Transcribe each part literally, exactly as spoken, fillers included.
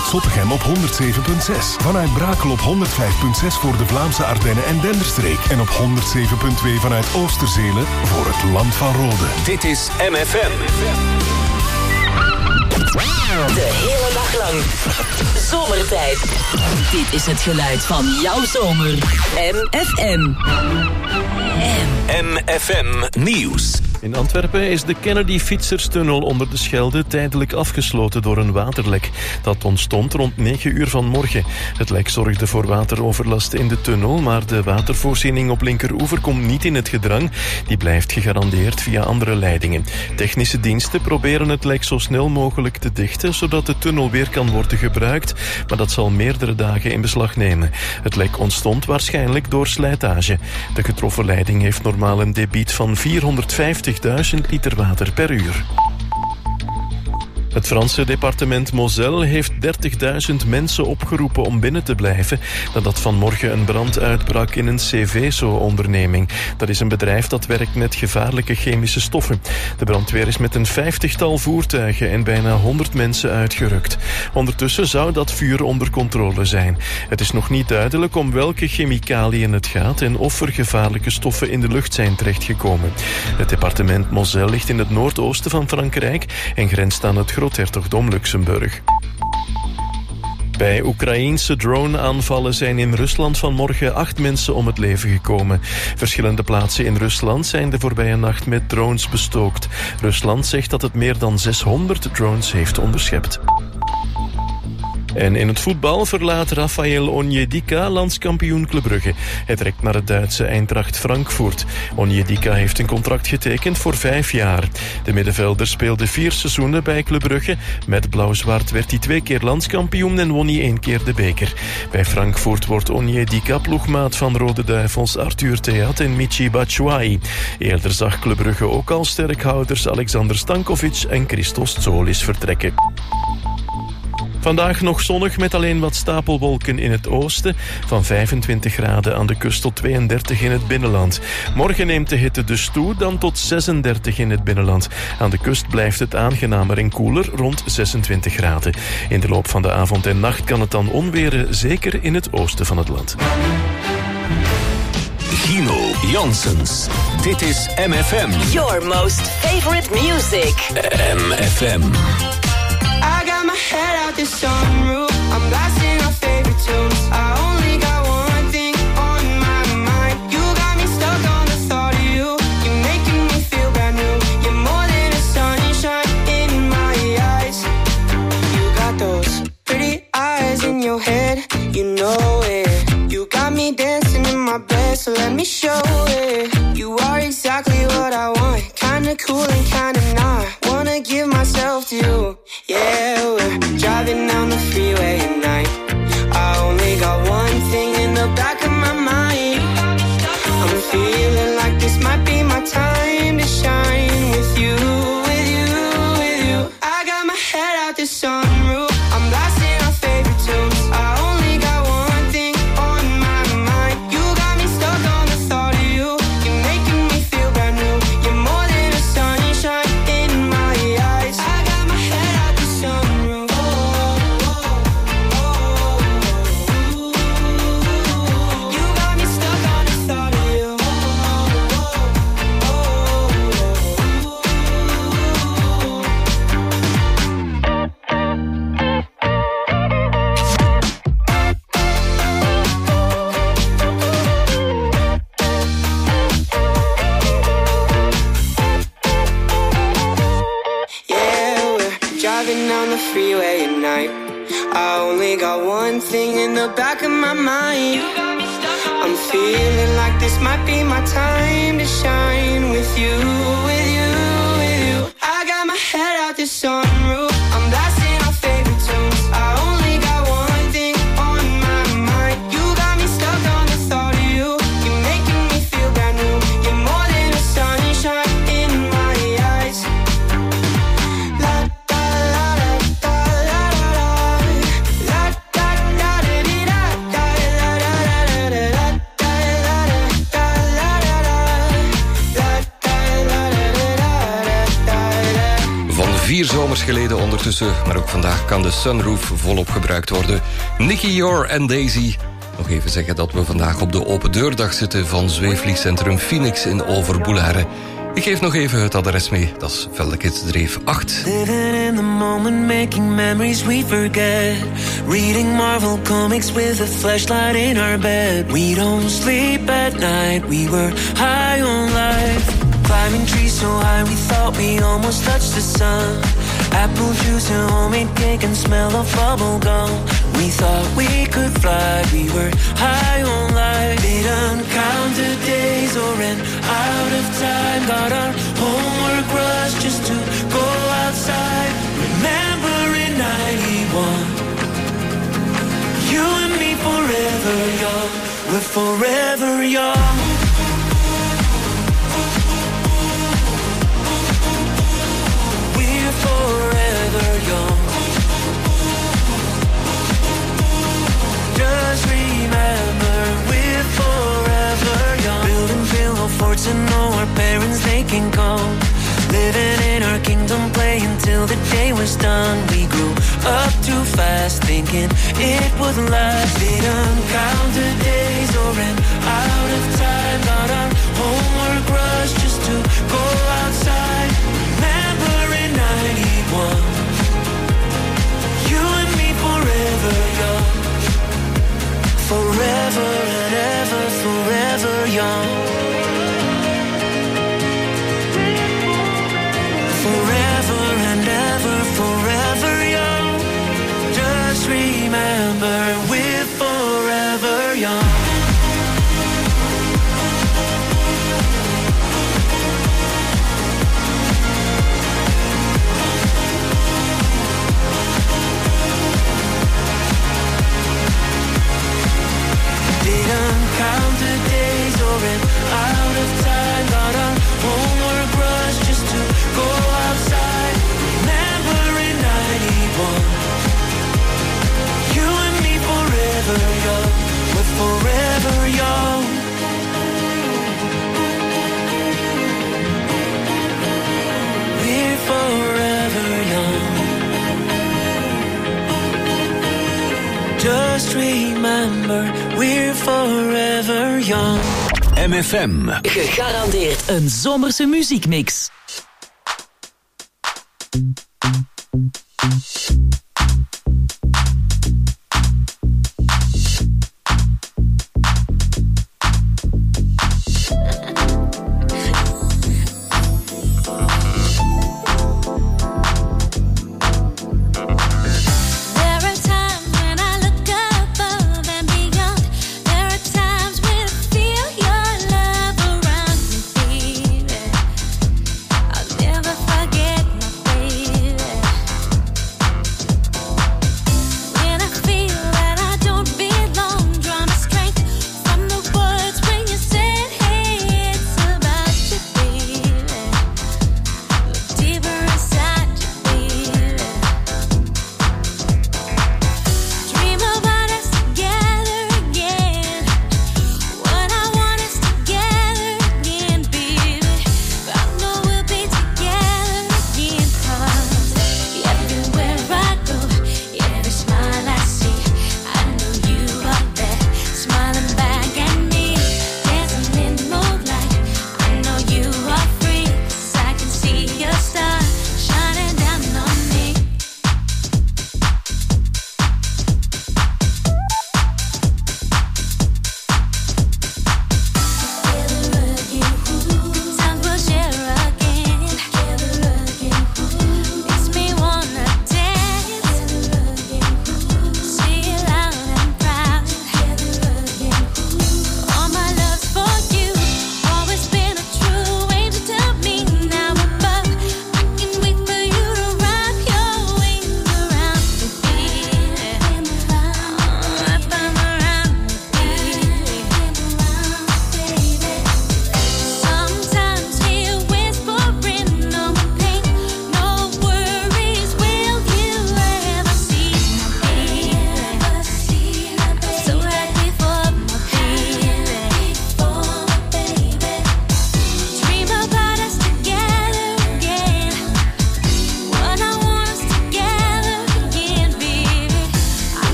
vanuit Zottegem op honderd zeven komma zes. Vanuit Brakel op honderd vijf komma zes voor de Vlaamse Ardennen en Denderstreek. En op honderd zeven komma twee vanuit Oosterzelen voor het Land van Rode. Dit is M F M. De hele dag lang. Zomertijd. Dit is het geluid van jouw zomer. M F M. M F M Nieuws. In Antwerpen is de Kennedy-fietserstunnel onder de Schelde tijdelijk afgesloten door een waterlek. Dat ontstond rond negen uur vanmorgen. Het lek zorgde voor wateroverlast in de tunnel, maar de watervoorziening op linkeroever komt niet in het gedrang. Die blijft gegarandeerd via andere leidingen. Technische diensten proberen het lek zo snel mogelijk te dichten, zodat de tunnel weer kan worden gebruikt, maar dat zal meerdere dagen in beslag nemen. Het lek ontstond waarschijnlijk door slijtage. De getroffen leiding heeft normaal een debiet van vierhonderdvijftigduizend liter water per uur. Het Franse departement Moselle heeft dertigduizend mensen opgeroepen om binnen te blijven nadat vanmorgen een brand uitbrak in een Cveso-onderneming. Dat is een bedrijf dat werkt met gevaarlijke chemische stoffen. De brandweer is met een vijftigtal voertuigen en bijna honderd mensen uitgerukt. Ondertussen zou dat vuur onder controle zijn. Het is nog niet duidelijk om welke chemicaliën het gaat en of er gevaarlijke stoffen in de lucht zijn terechtgekomen. Het departement Moselle ligt in het noordoosten van Frankrijk en grenst aan het Groothertogdom Luxemburg. Bij Oekraïense drone-aanvallen zijn in Rusland vanmorgen acht mensen om het leven gekomen. Verschillende plaatsen in Rusland zijn de voorbije nacht met drones bestookt. Rusland zegt dat het meer dan zeshonderd drones heeft onderschept. En in het voetbal verlaat Rafael Onyedika landskampioen Club Brugge. Hij trekt naar het Duitse Eintracht Frankfurt. Onyedika heeft een contract getekend voor vijf jaar. De middenvelder speelde vier seizoenen bij Club Brugge. Met blauw-zwart werd hij twee keer landskampioen en won hij één keer de beker. Bij Frankfurt wordt Onyedika ploegmaat van Rode Duivels Arthur Theat en Michy Batshuayi. Eerder zag Club Brugge ook al sterkhouders Alexander Stankovic en Christos Tsolis vertrekken. Vandaag nog zonnig met alleen wat stapelwolken in het oosten. Van vijfentwintig graden aan de kust tot tweeëndertig in het binnenland. Morgen neemt de hitte dus toe, dan tot zesendertig in het binnenland. Aan de kust blijft het aangenamer en koeler, rond zesentwintig graden. In de loop van de avond en nacht kan het dan onweren, zeker in het oosten van het land. Gino Janssens. Dit is M F M. Your most favorite music. M F M. I got my head out the sunroof. I'm blasting our favorite tunes. I only got one thing on my mind. You got me stuck on the thought of you. You're making me feel brand new. You're more than a sunshine in my eyes. You got those pretty eyes in your head. You know it. You got me dancing in my bed, so let me show it. You are exactly what I want. Kinda cool and kinda not. Wanna give myself to you. Yeah, we're driving down the freeway at night. I only got one thing in the back of my mind. I'm feeling like this might be my time to shine with you, with you, with you. I got my head out the sunroof. I'm blasting our favorite tunes. I only got one thing on my mind. You got me stuck on the thought of you. You're making me feel brand new. You're more than a sunshine in my eyes. I got my head out the sunroof. You got me stuck on the thought of you. Yeah, we're driving down the freeway at night. I only got one thing in the back of my mind. I'm feeling like this might be my time to shine with you, with you, with you. I got my head out the sunroof. I'm blasting our favorite tunes. I only got one thing on my mind. You got me stuck on the thought of you. You're making me feel brand new. You're more than a sunshine in my eyes. La da la da da la la la. La da da da di da da la la la la la. Da la la da la la la. La da la la la la da da. Van vier zomers geleden geleden ondertussen, maar ook vandaag kan de sunroof volop gebruikt worden. Nicky Yor en Daisy. Nog even zeggen dat we vandaag op de open deurdag zitten van zweefvliegcentrum Phoenix in Overboelare. Ik geef nog even het adres mee, dat is Veldekitsdreef acht. Living in the moment, making memories we forget. Reading Marvel comics with a flashlight in our bed. We don't sleep at night, we were high on life. Climbing trees so high we thought we almost touched the sun. Apple juice and homemade cake and smell of bubble gum. We thought we could fly, we were high on life. Didn't count the days or ran out of time. Got our homework rush just to go outside. Remember in ninety-one, you and me forever young. We're forever young. We're forever young. Just remember, we're forever young. Building pillow forts and know our parents, they can come. Living in our kingdom, playing till the day was done. We grew up too fast, thinking it would last. Didn't count the days or ran out of time. Got our homework rush just to go outside. Remember in ninety-one, you and me forever young. Forever and ever, forever young. Forever and ever, forever young. Just remember, we're forever young. Didn't count the days or ran out of time. Got our homework rush just to go outside. Remember in ninety-one, you and me forever young. We're forever young. We're forever young. Just remember, we're forever young. M F M. Gegarandeerd een zomerse muziekmix.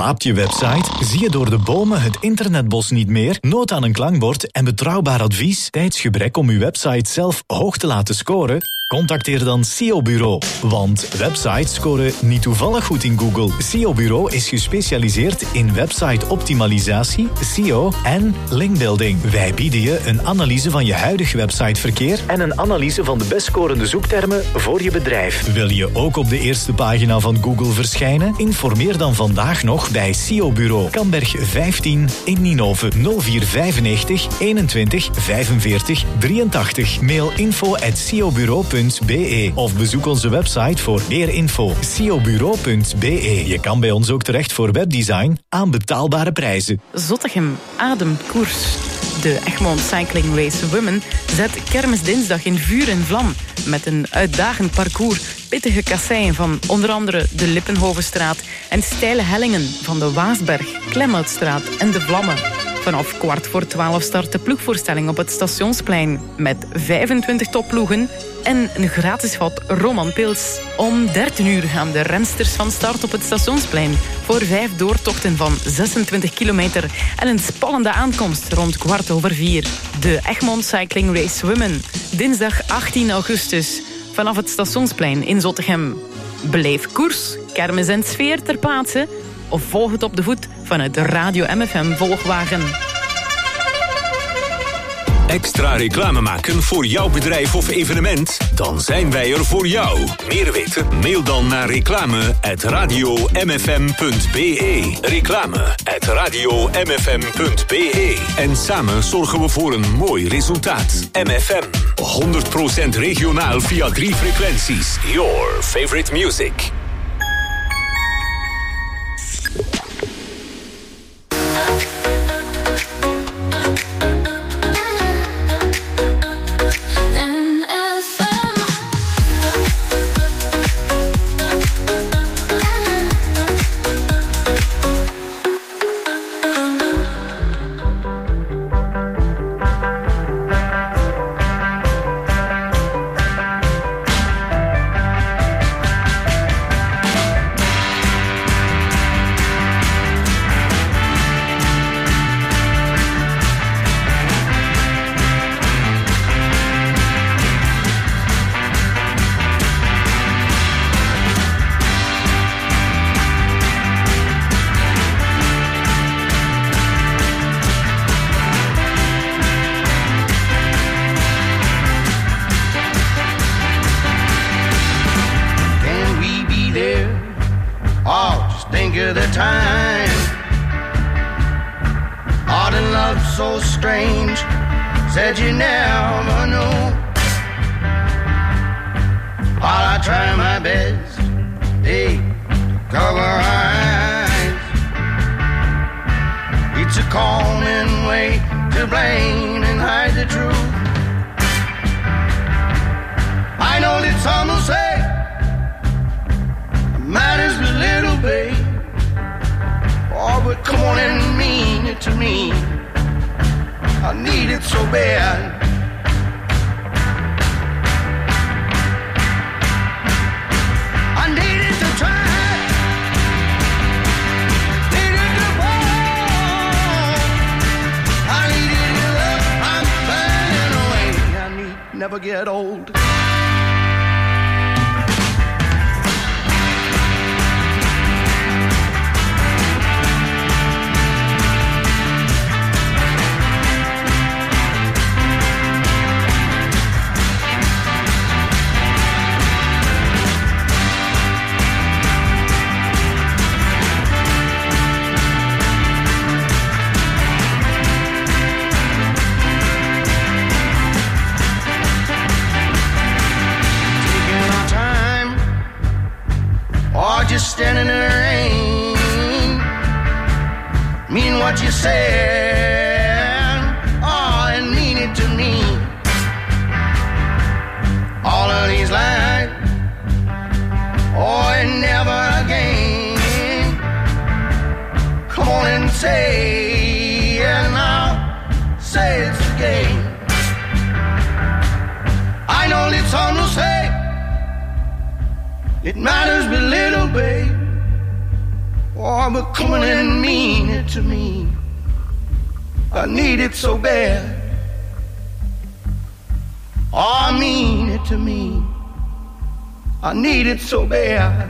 Slaapt je website? Zie je door de bomen het internetbos niet meer? Nood aan een klankbord en betrouwbaar advies? Tijdsgebrek om uw website zelf hoog te laten scoren? Contacteer dan S E O Bureau. Want websites scoren niet toevallig goed in Google. S E O Bureau is gespecialiseerd in website-optimalisatie, S E O en linkbuilding. Wij bieden je een analyse van je huidig websiteverkeer en een analyse van de best scorende zoektermen voor je bedrijf. Wil je ook op de eerste pagina van Google verschijnen? Informeer dan vandaag nog bij S E O Bureau. Kamberg vijftien in Ninove. nul vier vijfennegentig eenentwintig vijfenveertig drieëntachtig. Mail info at s e o bureau punt b e of bezoek onze website voor meer info. s e o bureau punt b e. Je kan bij ons ook terecht voor webdesign aan betaalbare prijzen. Zottegem ademt koers. De Egmond Cycling Race Women zet Kermisdinsdag in vuur en vlam met een uitdagend parcours, pittige kasseien van onder andere de Lippenhovenstraat en steile hellingen van de Waasberg, Klemhoutstraat en de Vlammen. Vanaf kwart voor twaalf start de ploegvoorstelling op het Stationsplein met vijfentwintig topploegen en een gratis vat Roman Pils. Om dertien uur gaan de rensters van start op het Stationsplein voor vijf doortochten van zesentwintig kilometer en een spannende aankomst rond kwart over vier. De Egmond Cycling Race Women, dinsdag achttien augustus, vanaf het Stationsplein in Zottegem. Beleef koers, kermis en sfeer ter plaatse of volg het op de voet vanuit de Radio M F M Volgwagen. Extra reclame maken voor jouw bedrijf of evenement? Dan zijn wij er voor jou. Meer weten? Mail dan naar reclame at radio m f m punt b e. Reclame at radio m f m punt b e. En samen zorgen we voor een mooi resultaat. M F M, honderd procent regionaal via drie frequenties. Your favorite music. Oh, but come on and mean it to me. I need it so bad. Oh, I mean it to me. I need it so bad.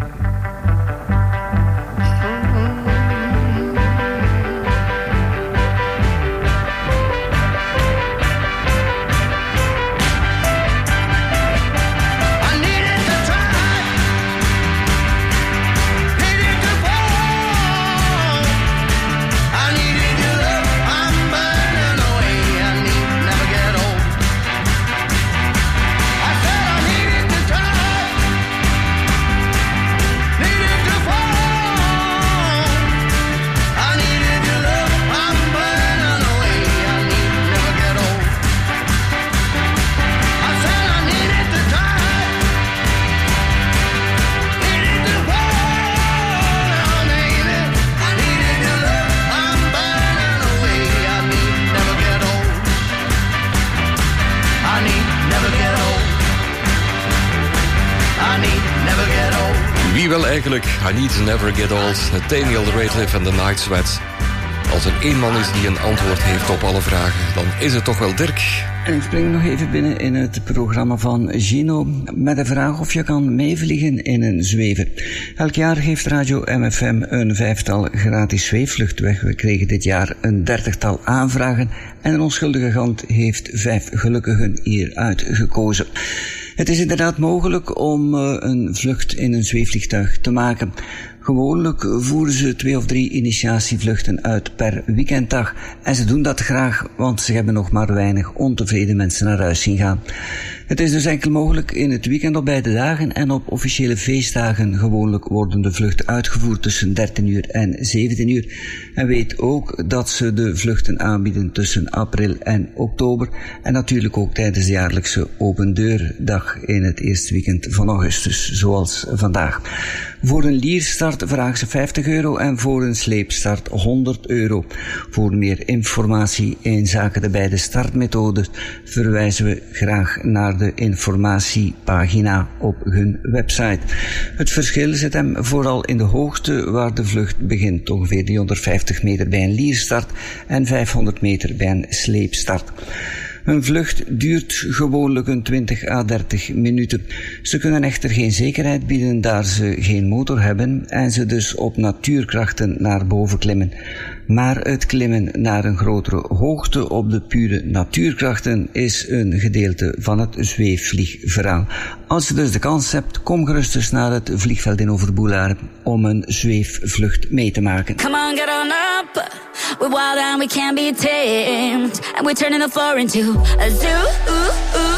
Wie wil eigenlijk I Need to Never Get Old, Nathaniel Rateliff en The Night Sweats. Als er één man is die een antwoord heeft op alle vragen, dan is het toch wel Dirk. En ik spring nog even binnen in het programma van Gino met de vraag of je kan meevliegen in een zwever. Elk jaar geeft Radio M F M een vijftal gratis zweefvlucht weg. We kregen dit jaar een dertigtal aanvragen en een onschuldige gast heeft vijf gelukkigen hieruit gekozen. Het is inderdaad mogelijk om uh, een vlucht in een zweefvliegtuig te maken. Gewoonlijk voeren ze twee of drie initiatievluchten uit per weekenddag. En ze doen dat graag, want ze hebben nog maar weinig ontevreden mensen naar huis zien gaan. Het is dus enkel mogelijk in het weekend op beide dagen en op officiële feestdagen. Gewoonlijk worden de vluchten uitgevoerd tussen dertien uur en zeventien uur. En weet ook dat ze de vluchten aanbieden tussen april en oktober. En natuurlijk ook tijdens de jaarlijkse open deurdag in het eerste weekend van augustus, zoals vandaag. Voor een lierstart vragen ze vijftig euro en voor een sleepstart honderd euro. Voor meer informatie in zaken de beide startmethoden verwijzen we graag naar de informatiepagina op hun website. Het verschil zit hem vooral in de hoogte waar de vlucht begint, ongeveer driehonderdvijftig meter bij een lierstart en vijfhonderd meter bij een sleepstart. Een vlucht duurt gewoonlijk een twintig à dertig minuten. Ze kunnen echter geen zekerheid bieden daar ze geen motor hebben en ze dus op natuurkrachten naar boven klimmen. Maar het klimmen naar een grotere hoogte op de pure natuurkrachten is een gedeelte van het zweefvliegverhaal. Als je dus de kans hebt, kom gerust eens naar het vliegveld in Overboelaar om een zweefvlucht mee te maken. Come on, get on up. We're wild and we can't be tamed. And we're turning the floor into a zoo. Ooh, ooh.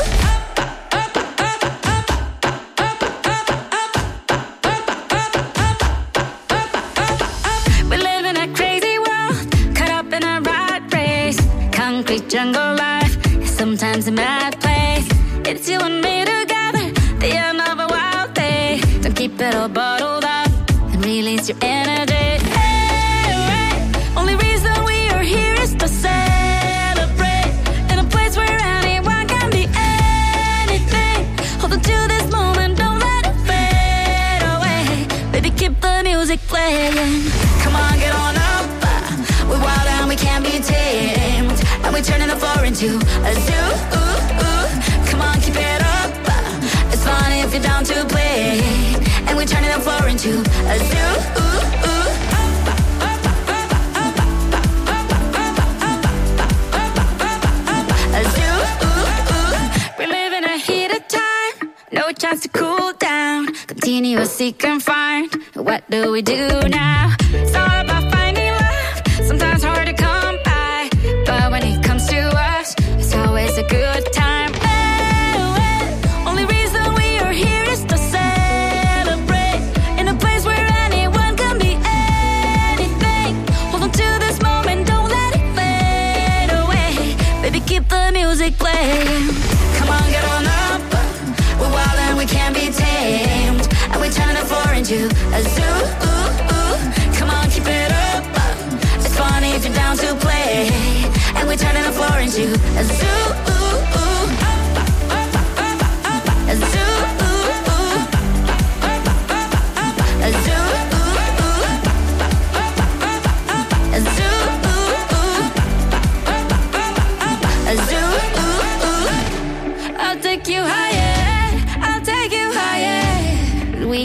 Jungle life is sometimes a mad place. It's you and me together, the end of a wild day. Don't keep it all bottled up and release your energy. Hey, hey. Only reason we are here is to celebrate in a place where anyone can be anything. Hold on to this moment, don't let it fade away. Baby, keep the music playing. Come on, get on up. We're wild and we can't be tamed. And we're turning the floor into a zoo. Ooh, ooh. Come on, keep it up. It's fun if you're down to play. And we're turning the floor into a zoo. Ooh, ooh. A zoo. Ooh, ooh. We live in a heated time. No chance to cool down. Continuous seek and find. What do we do now? It's all about finding love. Sometimes hard to come by. But when it comes to us, it's always a good time. Hey, hey. Only reason we are here is to celebrate in a place where anyone can be anything. Hold on to this moment, don't let it fade away. Baby, keep the music playing. Come on, get on up. We're wild and we can't be tamed. And we're turning the floor into a zoo. Ooh, ooh. Come on, keep it up. It's funny if you're down to play. And we're turning the floor into a zoo. Ooh, ooh. A zoo. Ooh, ooh. A zoo. Ooh, ooh.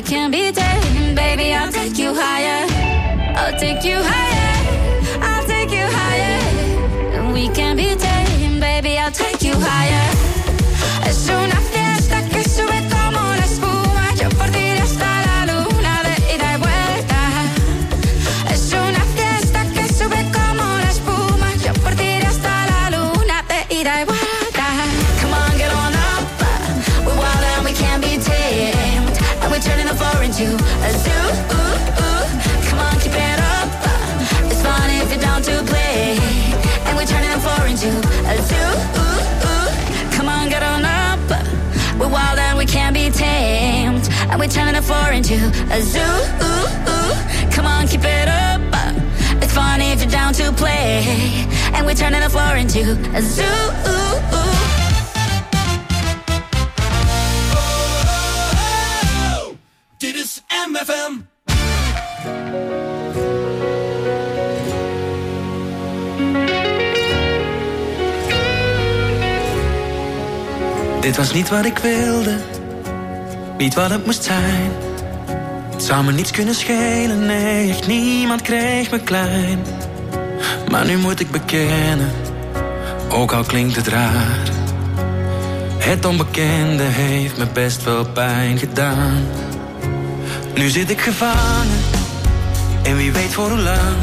we can be tamed. Baby, I'll take you higher. I'll take you higher. I'll take you higher. And we can be tamed. Baby, I'll take you higher. Es una fiesta que sube como la espuma. Yo por ti hasta la luna de ida y vuelta. Es una fiesta que sube como la espuma. Yo por ti hasta la luna de ida y vuelta. Come on, get on up. We're wild and we can't be tamed. And we're turning the floor into a zoo. Ooh, ooh. Come on, keep it up. It's fun if you're down to play. And we're turning the floor into a zoo. Ooh, ooh. Come on, get on up. We're wild and we can't be tamed. And we're turning the floor into a zoo. Ooh, ooh. Come on, keep it up. It's fun if you're down to play. And we're turning the floor into a zoo. Ooh, ooh. Dit is M F M. Dit was niet wat ik wilde, niet wat het moest zijn. Het zou me niets kunnen schelen, nee, echt niemand kreeg me klein. Maar nu moet ik bekennen, ook al klinkt het raar. Het onbekende heeft me best wel pijn gedaan. Nu zit ik gevangen, en wie weet voor hoe lang.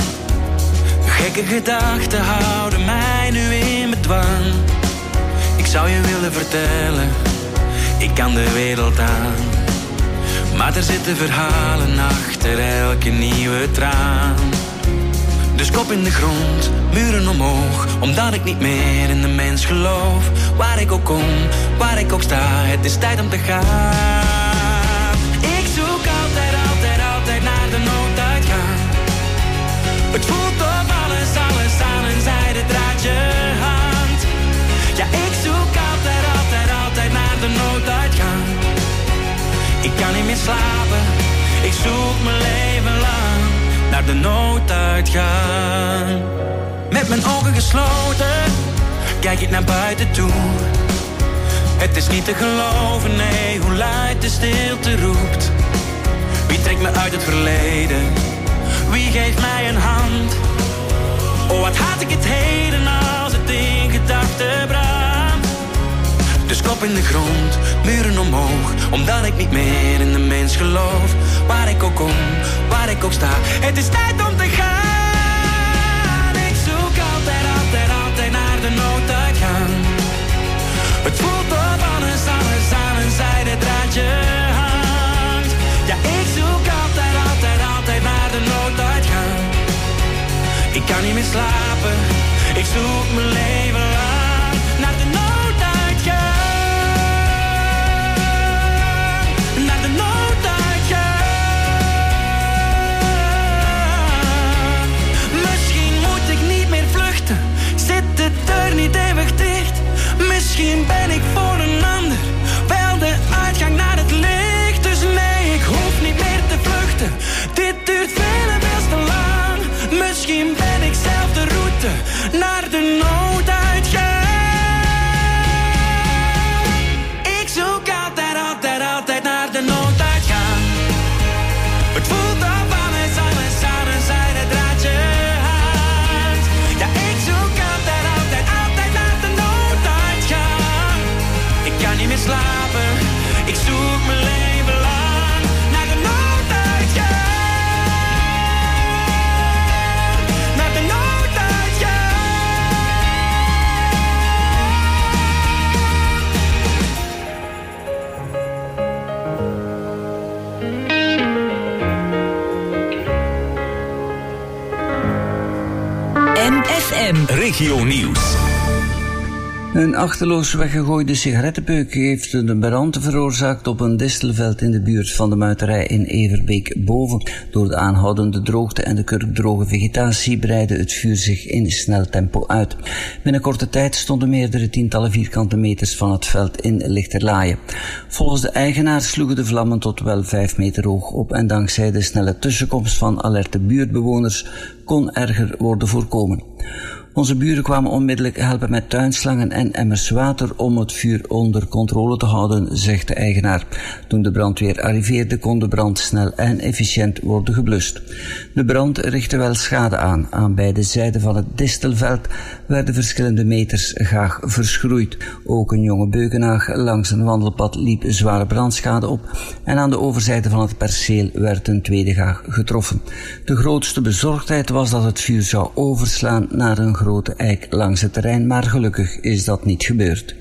Gekke gedachten houden mij nu in bedwang. Ik zou je willen vertellen, ik kan de wereld aan. Maar er zitten verhalen achter elke nieuwe traan. Dus kop in de grond, muren omhoog, omdat ik niet meer in de mens geloof. Waar ik ook kom, waar ik ook sta, het is tijd om te gaan. Ik zoek altijd, altijd, altijd naar de nooduitgang. Het voelt of alles, alles aan een zijden draadje hangt. Ja, ik zoek altijd, altijd, altijd naar de nooduitgang. Ik kan niet meer slapen, ik zoek mijn leven lang naar de nooduitgang. Met mijn ogen gesloten, kijk ik naar buiten toe. Het is niet te geloven, nee, hoe luid de stilte roept. Wie trekt me uit het verleden? Wie geeft mij een hand? Oh, wat haat ik het heden als het in gedachten brandt. Dus kop in de grond, muren omhoog, omdat ik niet meer in de mens geloof. Waar ik ook kom, waar ik ook sta, het is tijd om te gaan. Ik zoek altijd, altijd, altijd naar de nooduitgang. Het voelt of alles, alles aan een zijden draadje hangt. Ja, ik zoek altijd, altijd, altijd naar de nooduitgang. Ik kan niet meer slapen, ik zoek mijn leven lang naar de nooduitgang. Naar de nooduitgang. Misschien moet ik niet meer vluchten, zit de deur niet eeuwig dicht. Misschien ben ik voor een ander wel de uitgang naar het licht. Dus nee, ik hoef niet meer te vluchten, dit duurt veel en veel te lang. Misschien ben ik zelf de route naar de nooduitgang. Ik zoek altijd, altijd, altijd naar de nooduitgang. Het voelt op alles, alles aan een zijden draadje hangt. Ja, ik zoek altijd, altijd, altijd naar de nooduitgang. Ik kan niet meer slapen, ik zoek mijn leven lang naar de nooduitgang. Naar de nooduitgang. M F M Regio Nieuws. Een achterloos weggegooide sigarettenpeuk heeft een brand veroorzaakt op een distelveld in de buurt van de muiterij in Everbeek-Boven. Door de aanhoudende droogte en de kurkdroge vegetatie breidde het vuur zich in snel tempo uit. Binnen korte tijd stonden meerdere tientallen vierkante meters van het veld in lichterlaaien. Volgens de eigenaar sloegen de vlammen tot wel vijf meter hoog op en dankzij de snelle tussenkomst van alerte buurtbewoners kon erger worden voorkomen. Onze buren kwamen onmiddellijk helpen met tuinslangen en emmers water om het vuur onder controle te houden, zegt de eigenaar. Toen de brandweer arriveerde kon de brand snel en efficiënt worden geblust. De brand richtte wel schade aan. Aan beide zijden van het distelveld werden verschillende meters gaag verschroeid. Ook een jonge beukenhaag langs een wandelpad liep zware brandschade op en aan de overzijde van het perceel werd een tweede gaag getroffen. De grootste bezorgdheid was dat het vuur zou overslaan naar een grote eik langs het terrein, maar gelukkig is dat niet gebeurd.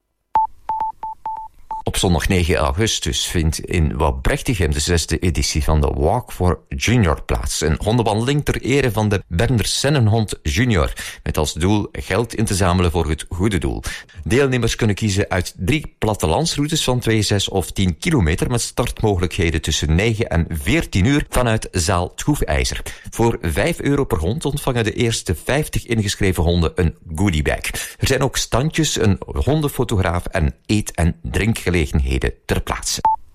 Op zondag negen augustus vindt in Wouwbrechtigem de zesde editie van de Walk for Junior plaats. Een hondenwandeling ter ere van de Berner Sennenhond Junior, met als doel geld in te zamelen voor het goede doel. Deelnemers kunnen kiezen uit drie plattelandsroutes van twee, zes of tien kilometer met startmogelijkheden tussen negen en veertien uur vanuit zaal 't Hoefijzer. Voor vijf euro per hond ontvangen de eerste vijftig ingeschreven honden een goodiebag. Er zijn ook standjes, een hondenfotograaf en eet- en drinkgelegenheden ter plaatse.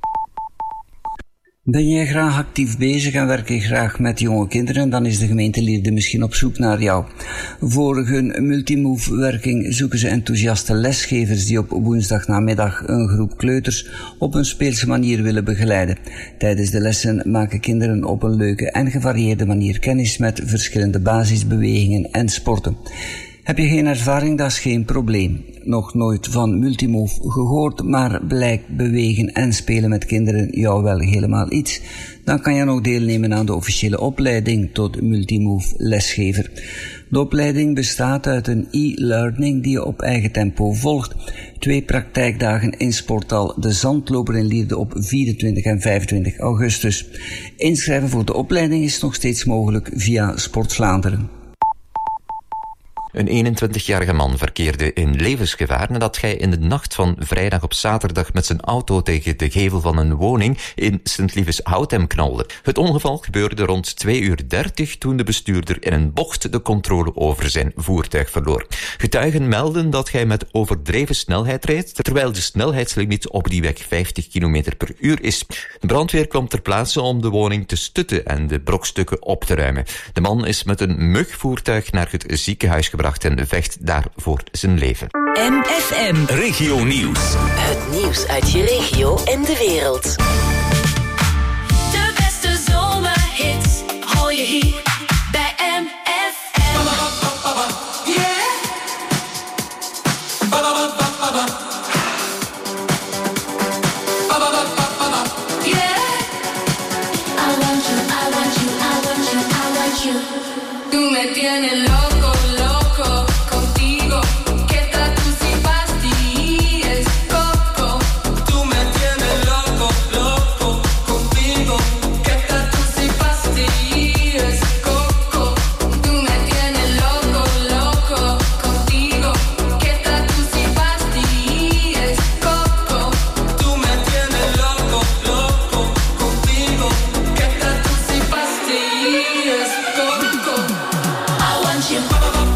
Ben jij graag actief bezig en werk je graag met jonge kinderen, dan is de gemeente Lierde misschien op zoek naar jou. Voor hun multimove-werking zoeken ze enthousiaste lesgevers die op woensdagnamiddag een groep kleuters op een speelse manier willen begeleiden. Tijdens de lessen maken kinderen op een leuke en gevarieerde manier kennis met verschillende basisbewegingen en sporten. Heb je geen ervaring, dat is geen probleem. Nog nooit van Multimove gehoord, maar blijkt bewegen en spelen met kinderen jou wel helemaal iets? Dan kan je nog deelnemen aan de officiële opleiding tot Multimove lesgever. De opleiding bestaat uit een e-learning die je op eigen tempo volgt. Twee praktijkdagen in sporthal De Zandloper in Lierde op vierentwintig en vijfentwintig augustus. Inschrijven voor de opleiding is nog steeds mogelijk via Sport Vlaanderen. Een eenentwintigjarige man verkeerde in levensgevaar nadat hij in de nacht van vrijdag op zaterdag met zijn auto tegen de gevel van een woning in Sint-Lievens-Houtem knalde. Het ongeval gebeurde rond twee uur dertig toen de bestuurder in een bocht de controle over zijn voertuig verloor. Getuigen melden dat hij met overdreven snelheid rijdt, terwijl de snelheidslimiet op die weg vijftig kilometer per uur is. De brandweer kwam ter plaatse om de woning te stutten en de brokstukken op te ruimen. De man is met een mugvoertuig naar het ziekenhuis gebracht en vecht daar voor zijn leven. M F M Regio Nieuws. Het nieuws uit je regio en de wereld. De beste zomerhits hoor je hier bij M F M. Yeah. I want you, I want you, I want you, I want you. Tú me tienes loco, loco, contigo. Que tal tú si pastillas, coco? Tú me tienes loco, loco, contigo. Que tal tú si pastillas, coco? Tú me tienes loco, loco, contigo. Que tal tú si pastillas, coco? Tú me tienes loco, loco, contigo. Que tal tú si pastillas, coco? I want you.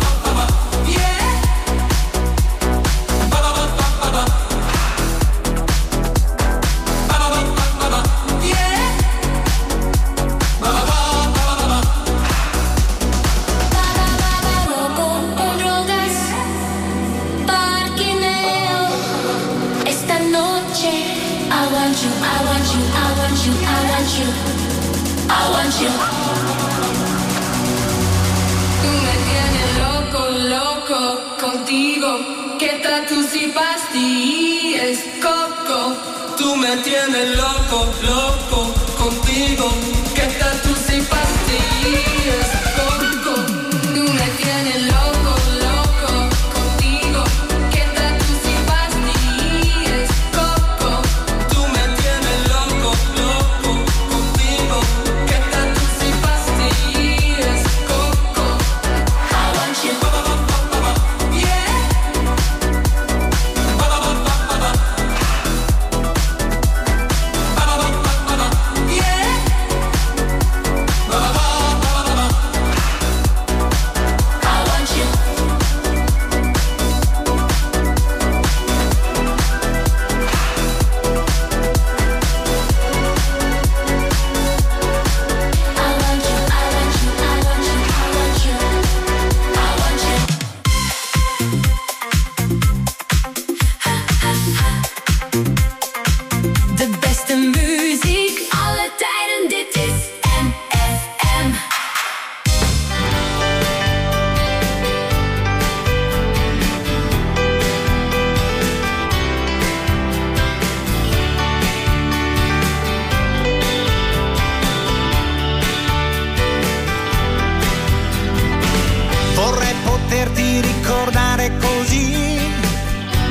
Contigo, que tal tú si pastillas, coco? Tú me tienes loco, loco, contigo. Que tal tú si pastillas, coco? Tú me tienes loco, loco, contigo. Que tal tú si pastillas, coco? Tú me tienes loco, loco, contigo. Que tal tú si pastillas, coco? I want you.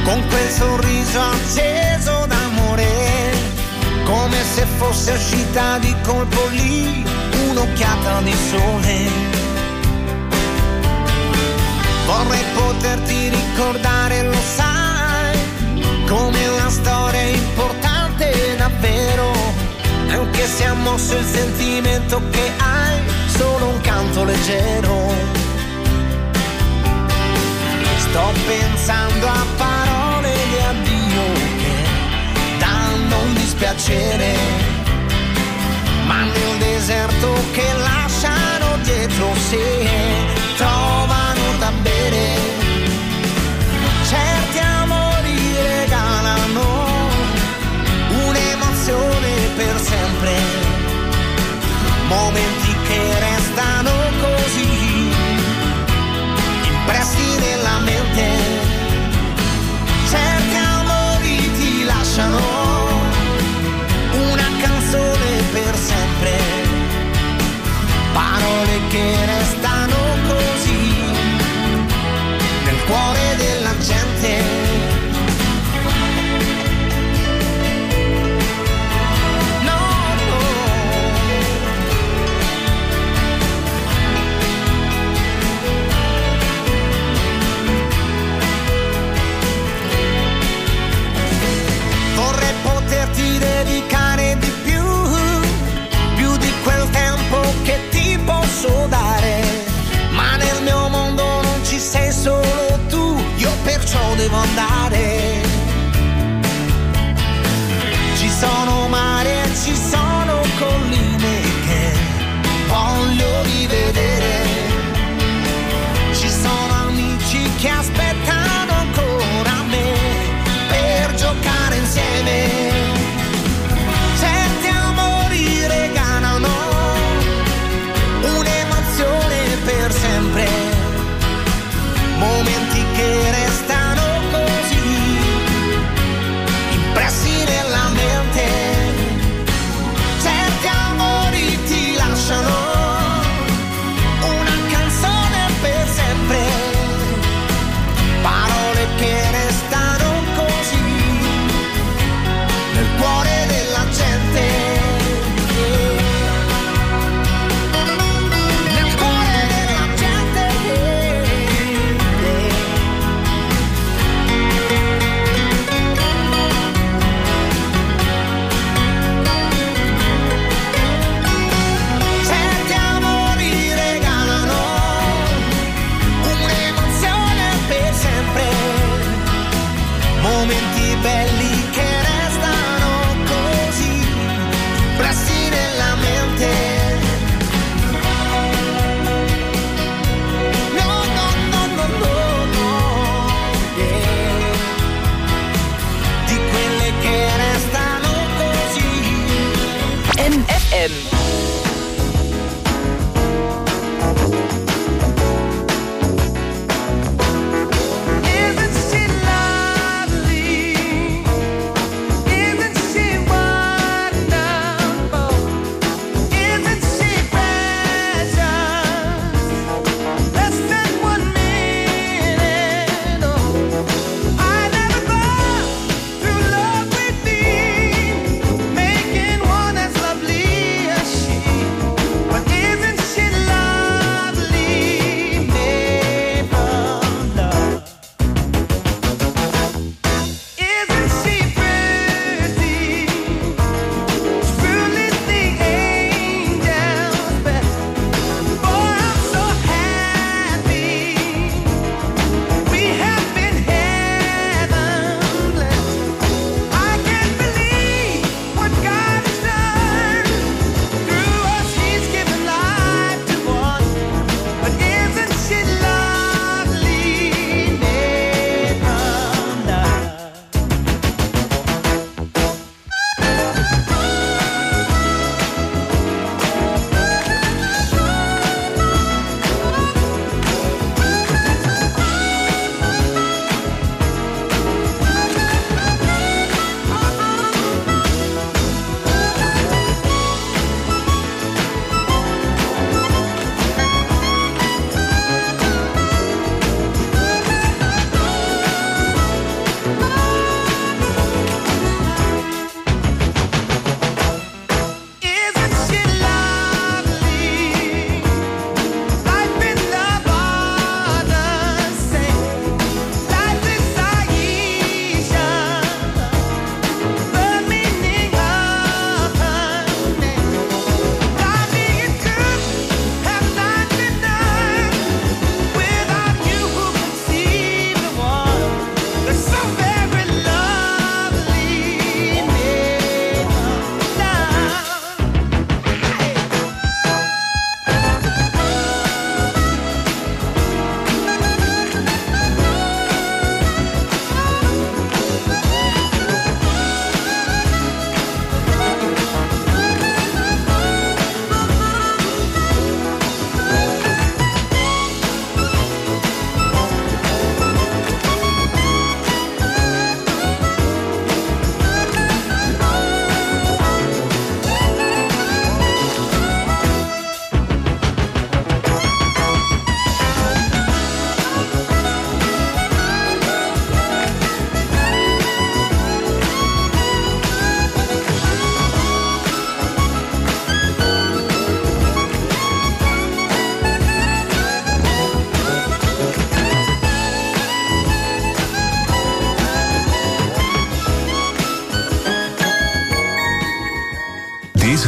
con quel sorriso acceso d'amore, come se fosse uscita di colpo lì un'occhiata di sole. Vorrei poterti ricordare, lo sai, come una storia importante davvero, anche se ha mosso il sentimento che hai, solo un canto leggero. Sto pensando a parole di addio che danno un dispiacere, ma nel deserto che lasciano dietro sé trovano da bere. Certi amori regalano un'emozione per sempre, momenti che restano così impressi nella mente. Certi amori ti lasciano una canzone per sempre, parole che restano così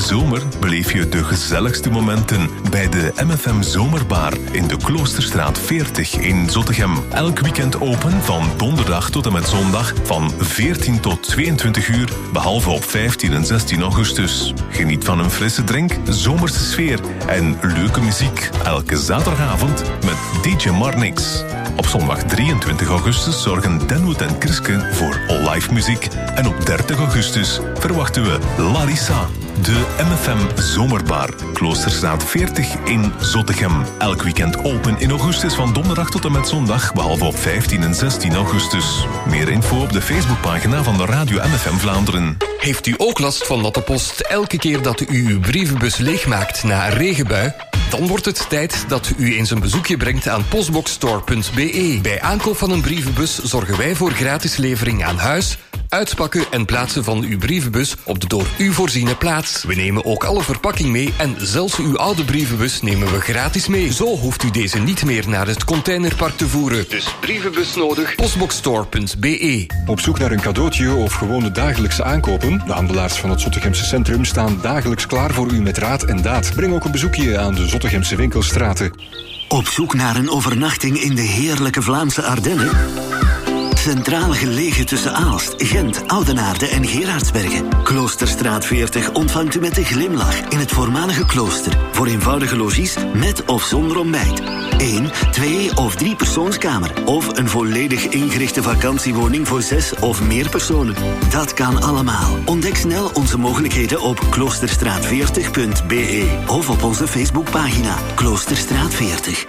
Deze zomer beleef je de gezelligste momenten bij de M F M Zomerbar in de Kloosterstraat veertig in Zottegem. Elk weekend open van donderdag tot en met zondag van veertien tot tweeëntwintig uur, behalve op vijftien en zestien augustus. Geniet van een frisse drink, zomerse sfeer en leuke muziek. Elke zaterdagavond met D J Marnix. Op zondag drieëntwintig augustus zorgen Denwood en Kriske voor live muziek. En op dertig augustus verwachten we Larissa. De M F M Zomerbar, Kloosterstraat veertig in Zottegem. Elk weekend open in augustus van donderdag tot en met zondag, behalve op vijftien en zestien augustus. Meer info op de Facebookpagina van de Radio M F M Vlaanderen. Heeft u ook last van natte post elke keer dat u uw brievenbus leegmaakt na een regenbui? Dan wordt het tijd dat u eens een bezoekje brengt aan postboxstore punt b e. Bij aankoop van een brievenbus zorgen wij voor gratis levering aan huis, uitpakken en plaatsen van uw brievenbus op de door u voorziene plaats. We nemen ook alle verpakking mee en zelfs uw oude brievenbus nemen we gratis mee. Zo hoeft u deze niet meer naar het containerpark te voeren. Dus brievenbus nodig, postboxstore punt b e. Op zoek naar een cadeautje of gewoon de dagelijkse aankopen? De handelaars van het Zottegemse centrum staan dagelijks klaar voor u met raad en daad. Breng ook een bezoekje aan de Zottegemse winkelstraten. Op zoek naar een overnachting in de heerlijke Vlaamse Ardennen? Centraal gelegen tussen Aalst, Gent, Oudenaarde en Gerardsbergen. Kloosterstraat veertig ontvangt u met een glimlach in het voormalige klooster. Voor eenvoudige logies met of zonder ontbijt. Eén, twee of drie persoonskamer. Of een volledig ingerichte vakantiewoning voor zes of meer personen. Dat kan allemaal. Ontdek snel onze mogelijkheden op kloosterstraat veertig punt b e. Of op onze Facebookpagina Kloosterstraat veertig.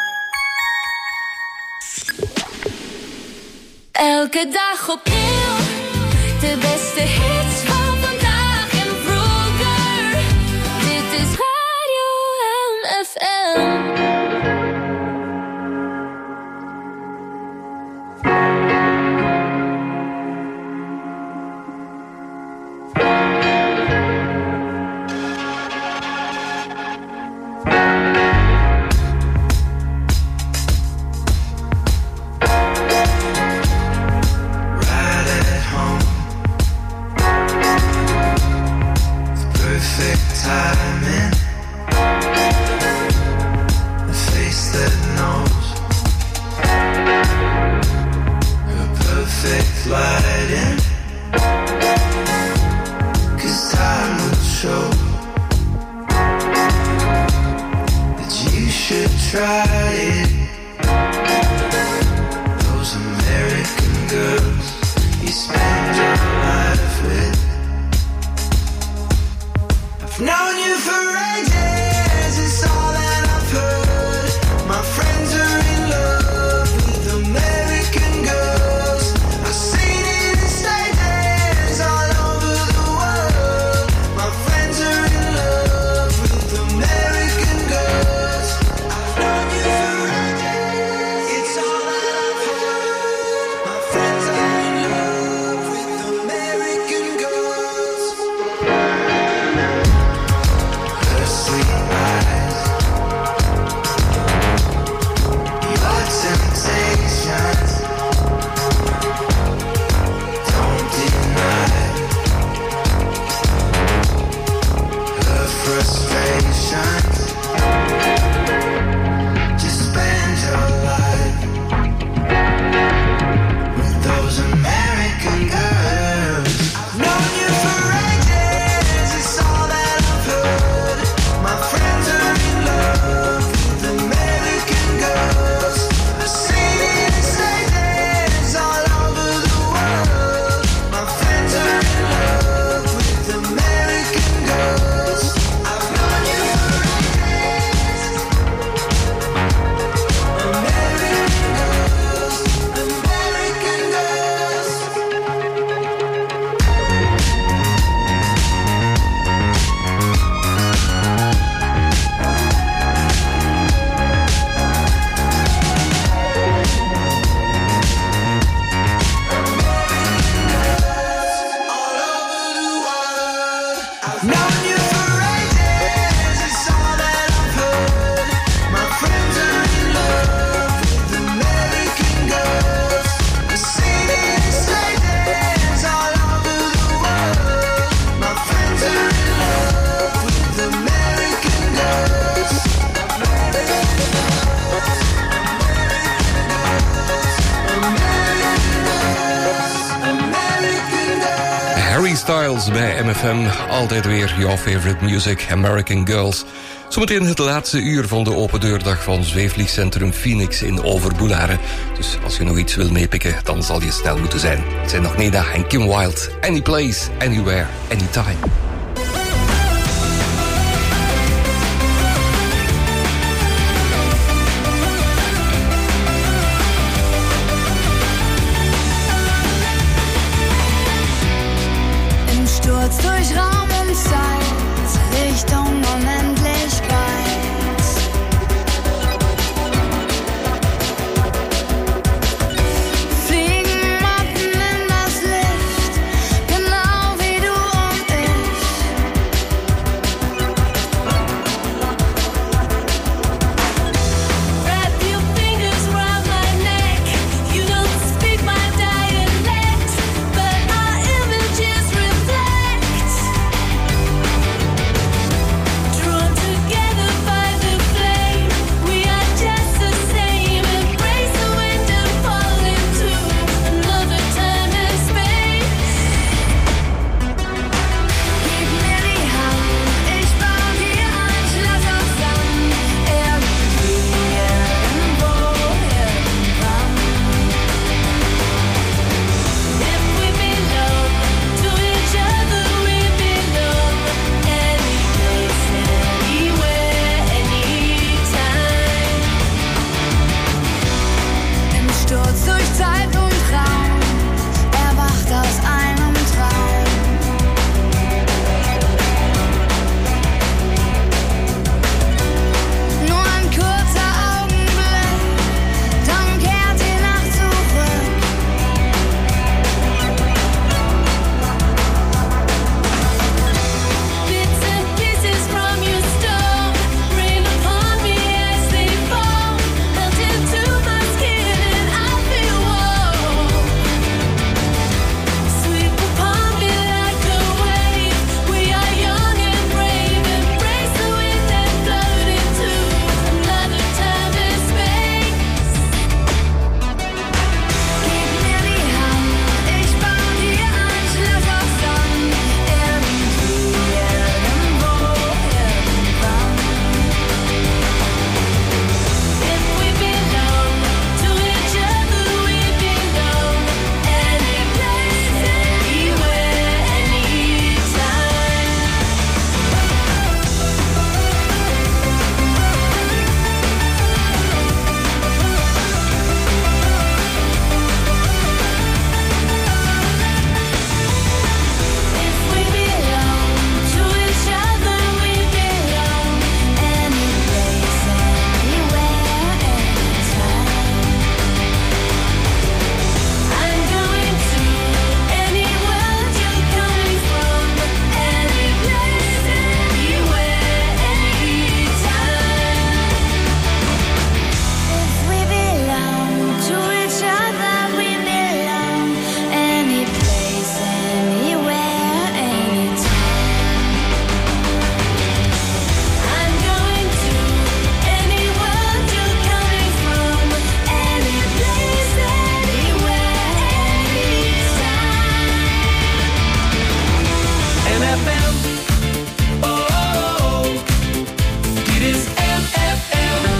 Elke dag opnieuw, de beste hits van vandaag en vroeger. Dit is Radio M F M. Known you for Styles bij M F M. Altijd weer your favorite music, American Girls. Zometeen het laatste uur van de open deurdag van Zweefvliegcentrum Phoenix in Overboularen. Dus als je nog iets wil meepikken, dan zal je snel moeten zijn. Het zijn nog Neda en Kim Wilde. Any place, anywhere, anytime. Durch Raum und Zeit, Richtung Unendlichkeit. Fliegen Motten in das Licht, genau wie du und ich. Wrap your fingers round my neck, you don't speak my dialect, but our images reflect. Drawn together by the flame, we are just the same. Embrace the wind and fall into another time and space. Gib mir die Hand, ich bau dir ein Schloss aus Sand. Irgendwie, irgendwo, irgendwann. If we belong to each other, we belong any place, anywhere, anytime. Im Sturz durch Zeit und Raum, erwacht aus einem Traum. Nur ein kurzer Augenblick, dann kehrt die Nacht zurück. Bits and pieces from your stone rain upon me as they fall, melt into my skin and I feel warm. Sweep upon me like a wave. We are young and brave. Embrace the wind and float into another time and space. Gib mir die Hand, ich bau dir ein Schloss aus Sand. Irgendwie, irgendwo, irgendwann. If we belong to each other, we belong any place, anywhere, anytime. If we belong to each other, we belong any place, anywhere, anytime. I'm going to any world you're coming from, any place, anywhere, anytime. If we belong to each other, we belong any place, anywhere, anytime. I'm going to any world you're coming from, any place, anywhere, anytime. M F M. Oh, oh, oh. Dit is M F M.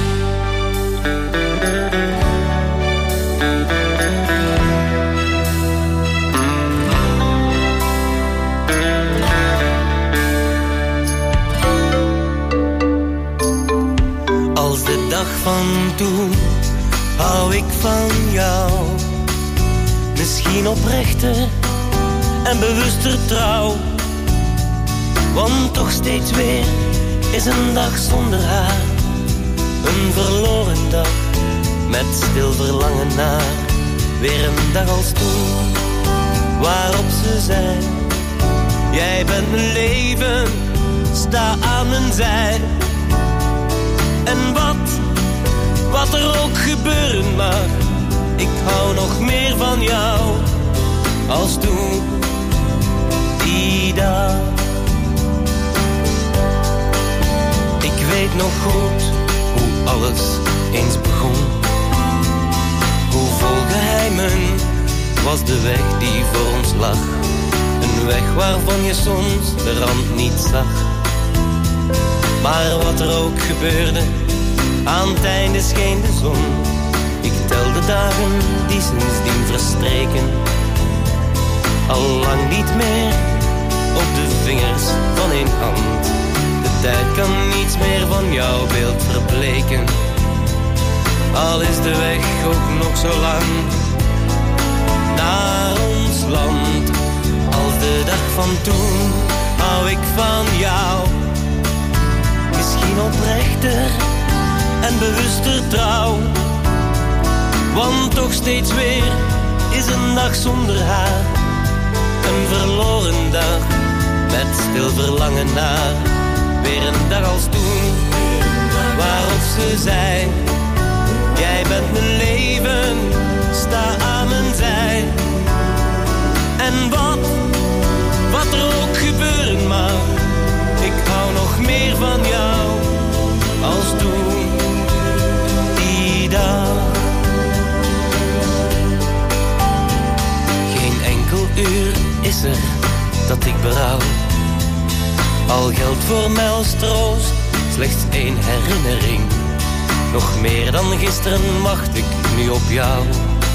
Als de dag van toen hou ik van jou. Misschien oprechter en bewuster trouw. Want toch steeds weer is een dag zonder haar. Een verloren dag met stil verlangen naar. Weer een dag als toen, waarop ze zei: jij bent mijn leven, sta aan mijn zij. En wat, wat er ook gebeuren mag, ik hou nog meer van jou als toen, die dag. Ik weet nog goed hoe alles eens begon. Hoe vol geheimen was de weg die voor ons lag. Een Een weg waarvan je soms de rand niet zag. Maar wat er ook gebeurde, aan het einde scheen de zon. Ik tel de dagen die sindsdien verstreken, al lang niet meer op de vingers van één hand. De tijd kan niets meer van jouw beeld verbleken, al is de weg ook nog zo lang naar ons land. Als de dag van toen hou ik van jou, misschien oprechter en bewuster trouw. Want toch steeds weer is een dag zonder haar, een verloren dag met stil verlangen naar. Weer een dag als toen, waarop ze zei: jij bent mijn leven, sta aan mijn zij. En wat, wat er ook gebeuren mag, ik hou nog meer van jou als toen, die dag. Geen enkel uur is er dat ik berouw, al geldt voor mij als troost slechts één herinnering. Nog meer dan gisteren wacht ik nu op jou,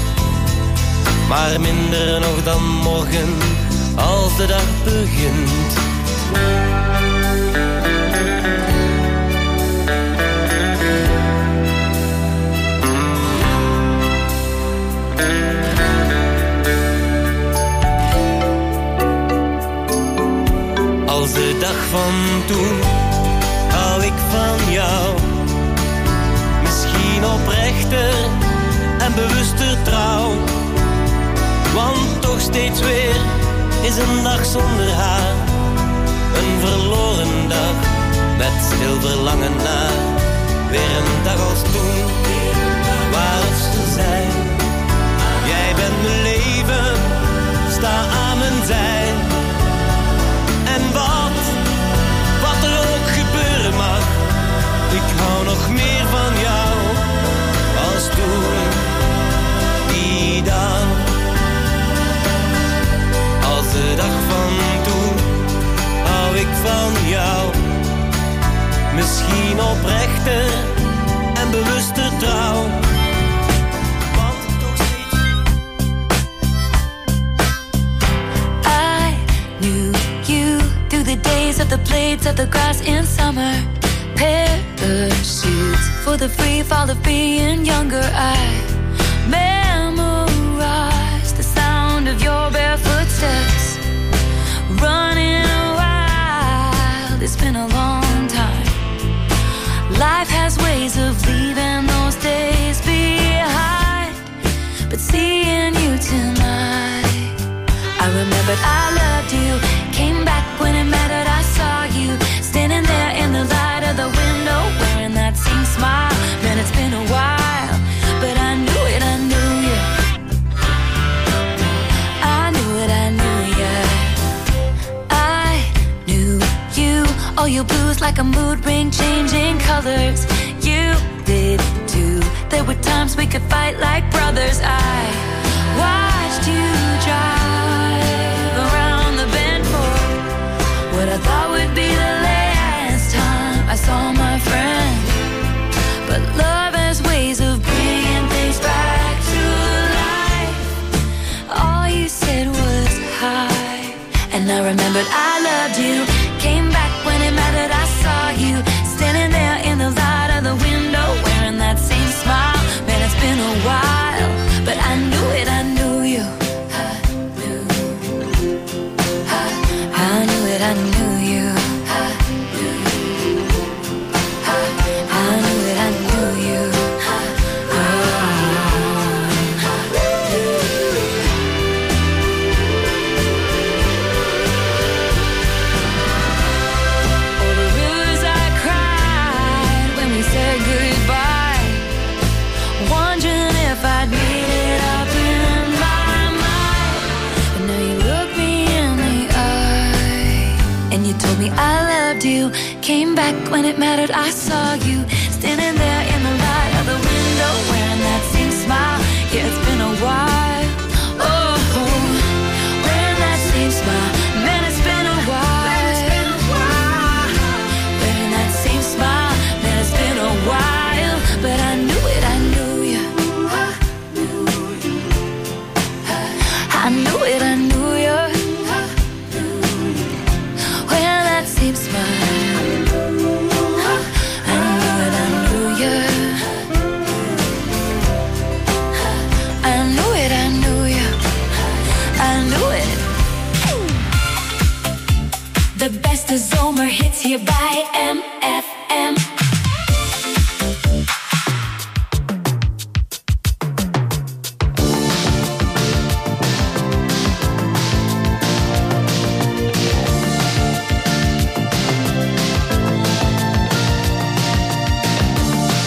maar minder nog dan morgen als de dag begint. Als de dag van toen hou ik van jou, misschien oprechter en bewuster trouw. Want toch steeds weer is een dag zonder haar, een verloren dag met stil verlangen naar. Weer een dag als toen, waarop ze zei: jij bent mijn leven, sta aan mijn zij. En wat, wat er ook gebeuren mag, ik hou nog meer van jou als toen, die dag. Als de dag van toen hou ik van jou, misschien oprechter en bewuster trouw. I knew you through the days of the blades of the grass in summer, parachutes for the free fall of being younger. I memorized the sound of your bare footsteps, running wild. It's been a long time. Life has ways of leaving those days behind, but seeing you tonight, I remembered I loved you. Came back when it mattered. I saw you standing there in the light of the window, wearing that same smile. Man, it's been a while, but I knew it, I knew you. I knew it, I knew you. I knew you. All your blues like a mood ring, changing colors. You did too. There were times we could fight like brothers. I watched you drive around the bend for what I thought would be the last time I saw my friend. But love has ways of bringing things back to life. All you said was hi, and I remembered I loved you. Came back when it mattered. I saw you standing there in the light of the window, wearing that same smile. Man, it's been a while, but I knew it, I knew you. I knew, I, I knew it, I knew you. I knew, I, I knew it, I knew you. I loved you. Came back when it mattered. I saw you standing there in the light of the window, wearing that same smile. Yeah, it's been a while. Oh, wearing that same smile. I knew it, I knew you. I knew it. De beste zomerhits hier bij M F M.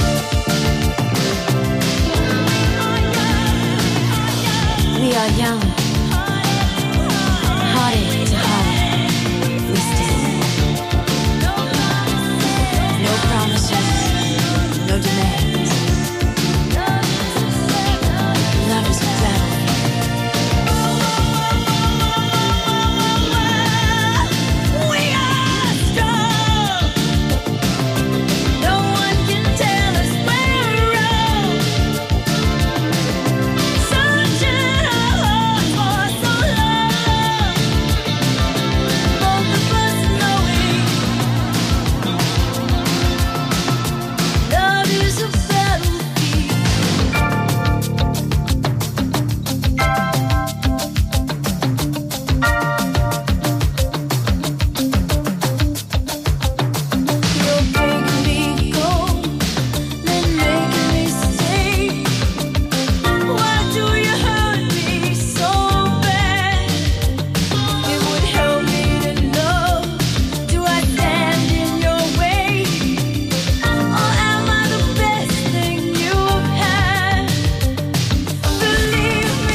We are young.